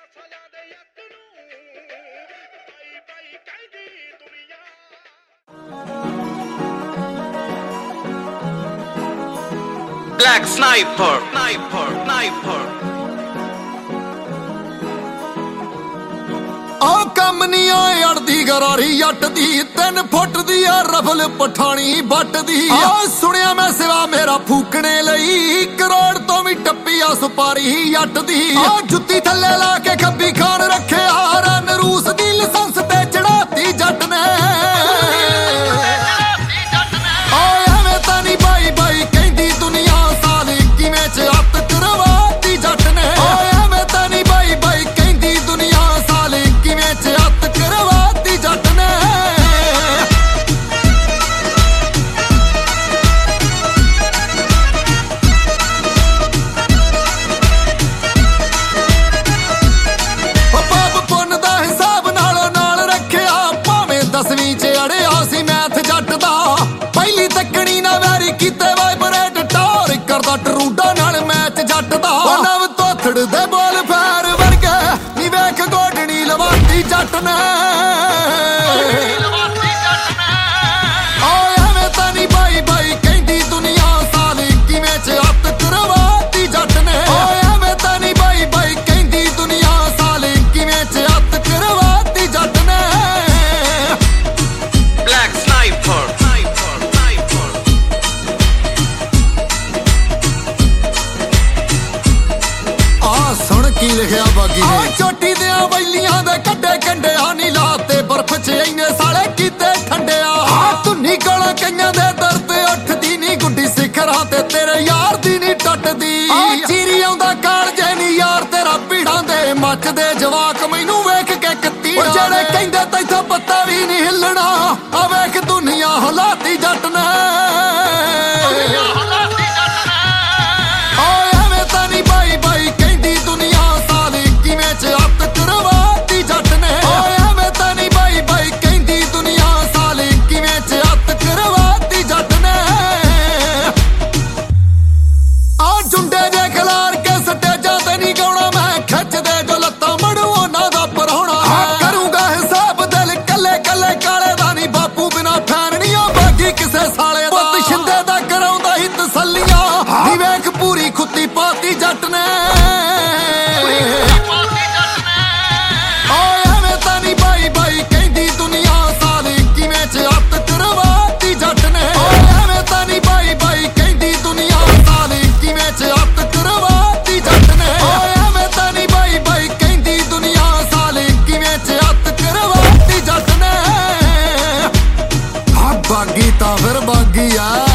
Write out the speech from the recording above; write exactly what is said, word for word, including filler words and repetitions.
Black Sniper, Sniper, Sniper। ਆ ਕੰਮ ਨੀ ਆਏ ਅੜਦੀ ਗਰਾਰੀ ਜੱਟ ਦੀ, ਤਿੰਨ ਫੁੱਟ ਦੀ ਆ ਰਫਲ ਪਠਾਣੀ ਬੱਟ ਦੀ। ਆ ਸੁਣਿਆ ਮੈਂ ਸਿਵਾ ਮੇਰਾ ਫੂਕਣੇ ਲਈ, ਕਰੋੜ ਤੋਂ ਵੀ ਟੱਪੀ ਆ ਸੁਪਾਰੀ ਜੱਟ ਦੀ। ਆ ਜੁੱਤੀ ਥੱਲੇ ਲਾ ਕੇ ਖੱਬੀ ਖਾਨ ਰੱਖਿਆ, ਰਨ ਰੂਸ ਦੀ ਲਾਇਸੈਂਸ ਤੇ ਚੜਾਤੀ ਜੱਟ ਨੇ। ਆ ਐਵੇਂ ਤਾਂ ਨੀ ਬਾਈ ਬਾਈ ਕਹਿੰਦੀ ਦੁਨੀਆ, ਸਾਲ ਕਿਵੇਂ ਚ ਅੱਤ ਕਰਵਾਤੀ ਜੱਟ ਨੇ। ਆ ਐਵੇਂ ਤਾਂ ਨੀ ਬਾਈ ਬਾਈ ਕਹਿੰਦੀ ਦੁਨੀਆ, ਸਾਲ ਕਿਵੇਂ ਚ ਅੱਤ ਕਰਵਾਤੀ ਜੱਟ ਨੇ। ਪਾਪ ਪੁੰਨ ਦਾ ਹਿਸਾਬ ਨਾਲੋਂ ਨਾਲ ਰੱਖਿਆ, ਭਾਵੇਂ ਦਸਵੀਂ ਚ ਅੜਿਆ ਸੀ ਮੈਥ ਜੱਟ ਦਾ। ਪਹਿਲੀ ਤੱਕਣੀ ਨਾ ਵੈਰੀ ਕੀਤੇ ਵਾਈਬਰੇਟ, ਟੌਰ ਕਰਦਾ ਟਰੂਡਾ ਨਾਲ ਮੈਚ ਜੱਟ ਦਾ। ਨਵ ਤੋਥੜ ਦੇ ਬੋਲ ਫੈਰ ਵਰਗੇ, ਨੀ ਵੇਖ ਗੋਡਣੀ ਲਵਾਤੀ ਜੱਟ ਨੇ। ਓਏ ਐਵੇਂ ਤਾਂ ਨੀ ਬਾਈ ਬਾਈ ਕਹਿੰਦੀ ਦੁਨੀਆ, ਸਾਲ ਕਿਵੇਂ ਚ ਅੱਤ ਕਰਵਾਤੀ ਜੱਟ ਨੇ। ਓਏ ਐਵੇਂ ਤਾਂ ਨੀ ਬਾਈ ਬਾਈ ਕਹਿੰਦੀ ਦੁਨੀਆ, ਸਾਲ ਕਿਵੇਂ ਚ ਅੱਤ ਕਰਵਾਤੀ ਜੱਟ ਨੇ। Black Sniper, Sniper, Sniper। ਆ ਸੁਣ ਕੀ ਲਿਖਿਆ ਬਾਗੀ ਨੇ। ਆ ਚੋਟੀ ਦਿਆਂ ਵੈਲੀਆਂ ਦੇ ਕੱਡੇ ਕੰਡਿਆ, ਨੀ ਲਾਤੇ ਬਰਫ਼ ਚ ਇੰਨੇ ਸਾਲੇ ਕੀਤੇ ਠੰਡਿਆ। ਆ ਧੁੰਨੀ ਕੋਲੋਂ ਕਈਆਂ ਦੇ ਦਰਦ ਉੱਠਦੀ ਨੀ, ਗੁੱਡੀ ਸਿਖਰਾਂ ਤੇ ਤੇਰੇ ਯਾਰ ਦੀ ਨੀ ਟੱਟਦੀ। ਆ ਚੀਰੀ ਆਉਂਦਾ ਕਾਲਜੇ ਨੀ ਯਾਰ ਤੇਰਾ, ਭੀੜਾਂ ਦੇ ਮੱਚਦੇ ਜਵਾਕ ਮੈਨੂੰ ਵੇਖ ਕੇ ਕੱਤੀੜਾ। ਜਿਹੜੇ ਕਹਿੰਦੇ ਤੈਥੋਂ ਪੱਤਾ ਵੀ ਨੀ ਹਿੱਲਣਾ, ਆ ਵੇਖ ਦੁਨੀਆ ਹਲਾਤੀ ਜੱਟ ਨੇ। ਓਏ ਐਵੇਂ ਤਾਂ ਨੀ ਬਾਈ ਬਾਈ ਕਹਿੰਦੀ ਦੁਨੀਆ, ਸਾਲ ਕਿਵੇਂ ਚ ਅੱਤ ਕਰਵਾਤੀ ਜੱਟ ਨੇ। ਓਏ ਐਵੇਂ ਤਾਂ ਨੀ ਬਾਈ ਬਾਈ ਕਹਿੰਦੀ ਦੁਨੀਆ, ਸਾਲ ਕਿਵੇਂ ਚ ਅੱਤ ਕਰਵਾਤੀ ਜੱਟ ਨੇ। ਆ ਜੁੰਡੇ ਜੇ ਖਿਲਾਰ ਕੇ ਸਟੇਜਾਂ ਤੇ ਨੀ ਗਾਉਣਾ ਮੈਂ, ਖਿੱਚਦੇ ਜੋ ਲੱਤਾਂ ਮੜੂ ਉਹਨਾਂ ਦਾ ਪਰਹੁਣਾ। ਕਰੂੰਗਾ ਹਿਸਾਬ ਦਿਲ ਕੱਲੇ ਕੱਲੇ ਕਾਲੇ ਦਾ, ਨੀ ਬਾਪੂ ਬਿਨਾ ਫੈਨ ਨੀ ਉਹ ਬਾਗੀ ਕਿਸੇ ਸਾਲੇ ਦਾ। ਪੁੱਤ ਸ਼ਿੰਦੇ ਦਾ ਕਰਾਉਂਦਾ ਹੀ ਤਸੱਲੀਆਂ, ਨੀ ਵੇਖ ਪੂਰੀ ਖੁੱਤੀ ਪਾਤੀ ਜੱਟ ਨੇ। ਓਏ ਐਵੇਂ ਤਾਂ ਨੀ ਬਾਈ ਬਾਈ ਕਹਿੰਦੀ ਦੁਨੀਆ, ਸਾਲ ਕਿਵੇਂ ਚ ਅੱਤ ਕਰਵਾਤੀ ਜੱਟ ਨੇ। ਓਏ ਐਵੇਂ ਤਾਂ ਨੀ ਬਾਈ ਬਾਈ ਕਹਿੰਦੀ ਦੁਨੀਆ, ਸਾਲ ਕਿਵੇਂ ਚ ਅੱਤ ਕਰਵਾਤੀ ਜੱਟ ਨੇ। ਓਏ ਐਵੇਂ ਤਾਂ ਨੀ ਬਾਈ ਬਾਈ ਕਹਿੰਦੀ ਦੁਨੀਆ, ਸਾਲ ਕਿਵੇਂ ਚ ਅੱਤ ਕਰਵਾਤੀ ਜੱਟ ਨੇ। ਆ ਬਾਗੀ ਤਾਂ ਫਿਰ ਬਾਗੀ ਆ।